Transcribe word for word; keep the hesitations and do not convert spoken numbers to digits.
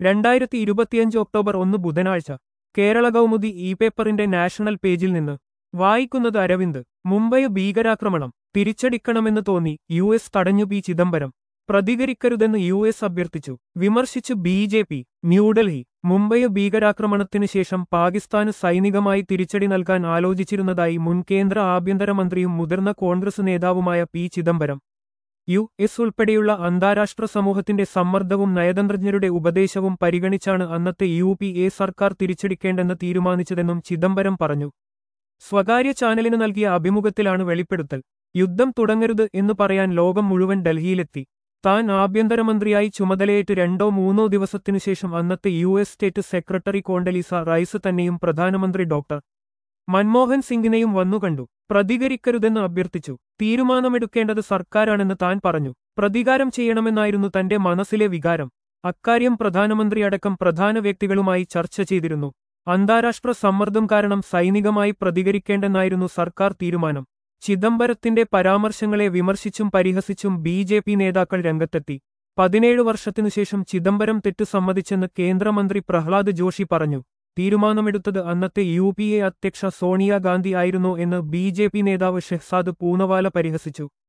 രണ്ടായിരത്തി ഇരുപത്തിയഞ്ച് ഒക്ടോബർ ഒന്ന് ബുധനാഴ്ച കേരള കൗമുദി ഇ പേപ്പറിന്റെ നാഷണൽ പേജിൽ നിന്ന് വായിക്കുന്നത് അരവിന്ദ്. മുംബൈ ഭീകരാക്രമണം തിരിച്ചടിക്കണമെന്ന് തോന്നി, യു എസ് തടഞ്ഞു പി ചിദംബരം. പ്രതികരിക്കരുതെന്ന് യു എസ് അഭ്യർത്ഥിച്ചു. വിമർശിച്ചു B J P. New Delhi. Mumbai ഭീകരാക്രമണത്തിന് ശേഷം പാകിസ്ഥാന് സൈനികമായി തിരിച്ചടി നൽകാൻ ആലോചിച്ചിരുന്നതായി മുൻ കേന്ദ്ര ആഭ്യന്തരമന്ത്രിയും മുതിർന്ന കോൺഗ്രസ് നേതാവുമായ പി ചിദംബരം. യു എസ് ഉൾപ്പെടെയുള്ള അന്താരാഷ്ട്ര സമൂഹത്തിന്റെ സമ്മർദ്ദവും നയതന്ത്രജ്ഞരുടെ ഉപദേശവും പരിഗണിച്ചാണ് അന്നത്തെ യു പി എ സർക്കാർ തിരിച്ചടിക്കേണ്ടെന്ന് തീരുമാനിച്ചതെന്നും ചിദംബരം പറഞ്ഞു. സ്വകാര്യ ചാനലിന് നൽകിയ അഭിമുഖത്തിലാണ് വെളിപ്പെടുത്തൽ. യുദ്ധം തുടങ്ങരുത് എന്ന് പറയാൻ ലോകം മുഴുവൻ ഡൽഹിയിലെത്തി. താൻ ആഭ്യന്തരമന്ത്രിയായി ചുമതലയേറ്റ് രണ്ടോ മൂന്നോ ദിവസത്തിനുശേഷം അന്നത്തെ U S state secretary Condoleezza Rice തന്നെയും പ്രധാനമന്ത്രി ഡോക്ടർ മൻമോഹൻ സിംഗിനെയും വന്നുകണ്ടു. പ്രതികരിക്കരുതെന്ന് അഭ്യർത്ഥിച്ചു. തീരുമാനമെടുക്കേണ്ടത് സർക്കാരാണെന്ന് താൻ പറഞ്ഞു. പ്രതികാരം ചെയ്യണമെന്നായിരുന്നു തന്റെ മനസ്സിലെ വികാരം. അക്കാര്യം പ്രധാനമന്ത്രിയടക്കം പ്രധാന വ്യക്തികളുമായി ചർച്ച ചെയ്തിരുന്നു. അന്താരാഷ്ട്ര സമ്മർദ്ദം കാരണം സൈനികമായി പ്രതികരിക്കേണ്ടെന്നായിരുന്നു സർക്കാർ തീരുമാനം. ചിദംബരത്തിന്റെ പരാമർശങ്ങളെ വിമർശിച്ചും പരിഹസിച്ചും ബി ജെ പി നേതാക്കൾ രംഗത്തെത്തി. പതിനേഴ് വർഷത്തിനുശേഷം ചിദംബരം തെറ്റ് സമ്മതിച്ചെന്ന് കേന്ദ്രമന്ത്രി പ്രഹ്ലാദ് ജോഷി പറഞ്ഞു. തീരുമാനമെടുത്തത് അന്നത്തെ യു പി എ അധ്യക്ഷ സോണിയാഗാന്ധി ആയിരുന്നു എന്ന് ബി ജെ പി നേതാവ് ഷെഹ്സാദ് പൂനവാല പരിഹസിച്ചു.